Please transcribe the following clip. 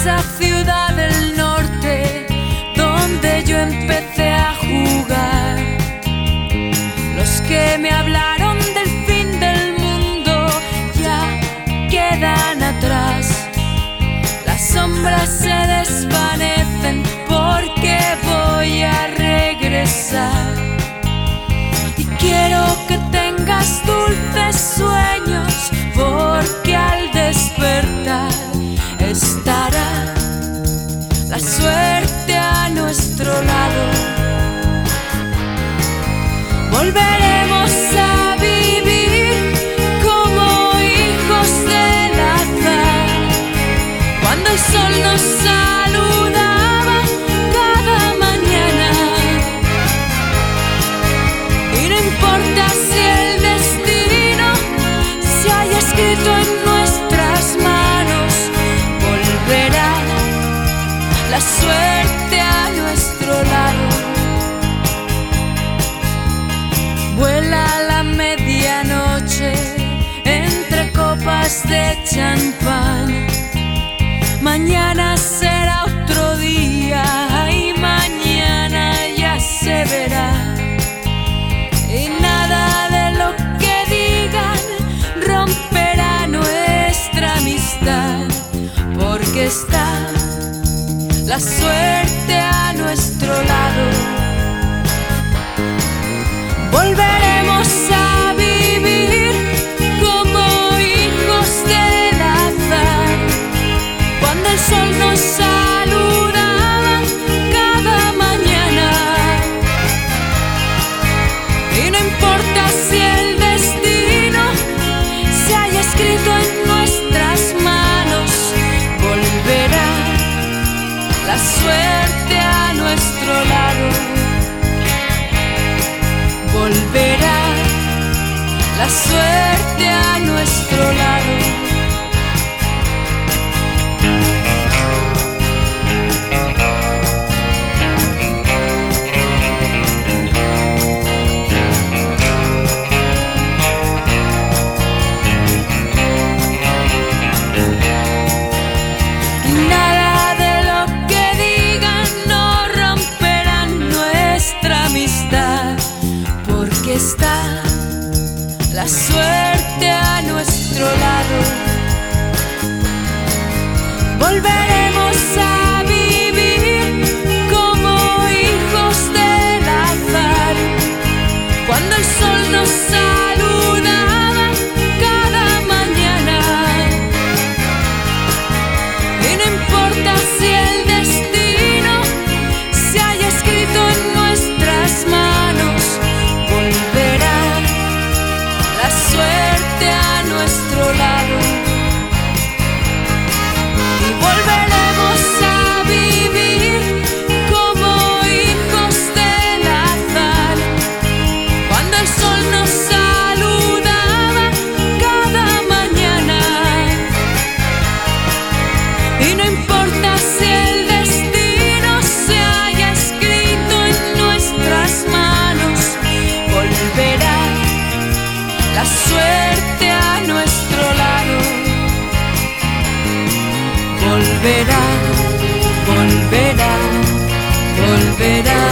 esa ciudad del norte donde yo empecé a jugar. Los que me hablaron del fin del mundo ya quedan atrás. Las sombras se desvanecen porque voy a regresar. Y quiero que tengas dulces sueños, porque al despertar estará la suerte a nuestro lado. Volveremos a vivir como hijos del azar, cuando el sol nos saludaba cada mañana. Y no importa si el destino se haya escrito en nuestras manos, volverá la suerte a nuestro lado. Vuela la medianoche entre copas de champán. Mañana será otro día y mañana ya se verá. Y nada de lo que digan romperá nuestra amistad, porque está la suerte a nuestro lado. Volveremos a vivir como hijos del azar, cuando el sol nos saludaba cada mañana. Y no importa si el destino se haya escrito en nuestras manos, volverá la suerte a nuestro lado. Volverá la suerte a nuestro lado. Nada de lo que digan no romperán nuestra amistad, porque está la suerte a nuestro lado. Volveremos a vivir como hijos del azar, cuando el sol nos saludaba cada mañana. Y no importa si el destino se haya escrito en nuestras manos, volverá la suerte a nuestro lado. Y volveremos a vivir como hijos del azar, cuando el sol nos saludaba cada mañana. Y no importa si el destino se haya escrito en nuestras manos, volverá la suerte a nuestro lado. Volverá, volverá, volverá.